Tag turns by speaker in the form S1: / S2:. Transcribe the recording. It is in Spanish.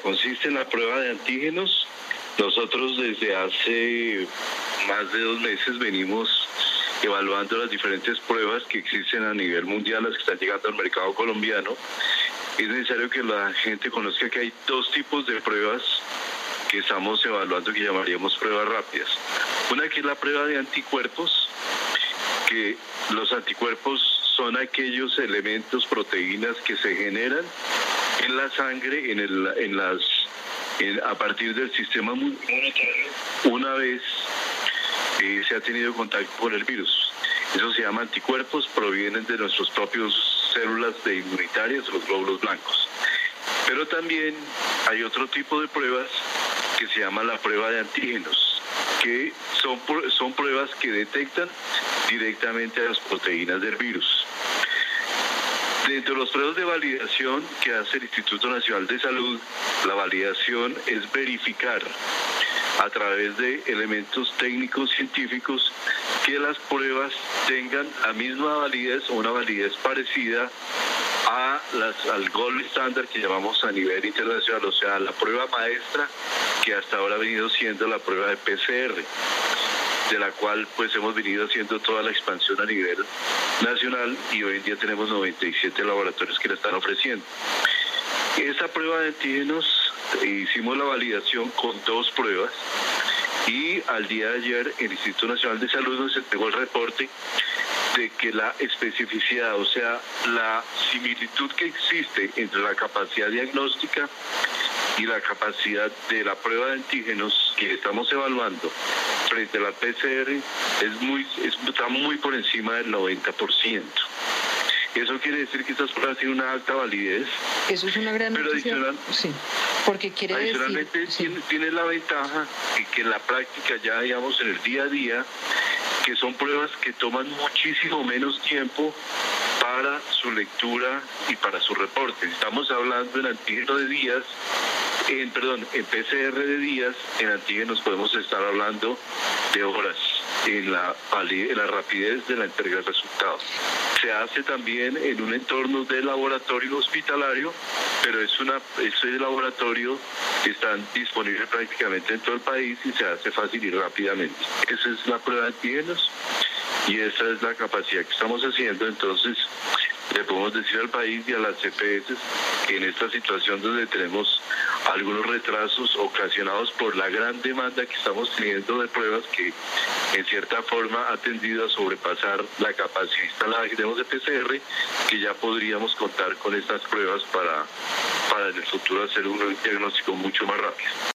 S1: consiste en la prueba de antígenos. Nosotros desde hace más de 2 meses venimos evaluando las diferentes pruebas que existen a nivel mundial, las que están llegando al mercado colombiano. Es necesario que la gente conozca que hay 2 tipos de pruebas que estamos evaluando, que llamaríamos pruebas rápidas. Una que es la prueba de anticuerpos, que los anticuerpos son aquellos elementos, proteínas que se generan en la sangre, a partir del sistema inmunitario, una vez se ha tenido contacto con el virus. Eso se llama anticuerpos, provienen de nuestras propias células inmunitarias, los glóbulos blancos. Pero también hay otro tipo de pruebas que se llama la prueba de antígenos, que son pruebas que detectan directamente a las proteínas del virus. Dentro de los pruebas de validación que hace el Instituto Nacional de Salud, la validación es verificar a través de elementos técnicos científicos que las pruebas tengan la misma validez o una validez parecida al gold estándar que llamamos a nivel internacional, o sea, la prueba maestra que hasta ahora ha venido siendo la prueba de PCR, de la cual pues hemos venido haciendo toda la expansión a nivel nacional y hoy en día tenemos 97 laboratorios que la están ofreciendo. Esa prueba de antígenos hicimos la validación con 2 pruebas y al día de ayer el Instituto Nacional de Salud nos entregó el reporte de que la especificidad, o sea, la similitud que existe entre la capacidad diagnóstica y la capacidad de la prueba de antígenos que estamos evaluando frente a la PCR está muy por encima del 90%. Eso quiere decir que estas pruebas tienen una alta validez.
S2: Eso es una gran noticia. Sí, porque quiere
S1: adicionalmente
S2: decir...
S1: tiene la ventaja de que en la práctica ya, digamos, en el día a día, que son pruebas que toman muchísimo menos tiempo para su lectura y para su reporte. Estamos hablando en antígeno de días, en PCR de días, en antígenos podemos estar hablando de horas en la rapidez de la entrega de resultados. Se hace también en un entorno de laboratorio hospitalario, pero ese laboratorio está disponible prácticamente en todo el país y se hace fácil y rápidamente. Esa es la prueba de antígenos y esa es la capacidad que estamos haciendo. Entonces, le podemos decir al país y a las CPS que en esta situación donde tenemos algunos retrasos ocasionados por la gran demanda que estamos teniendo de pruebas que en cierta forma ha tendido a sobrepasar la capacidad instalada que tenemos de PCR, que ya podríamos contar con estas pruebas para en el futuro hacer un diagnóstico mucho más rápido.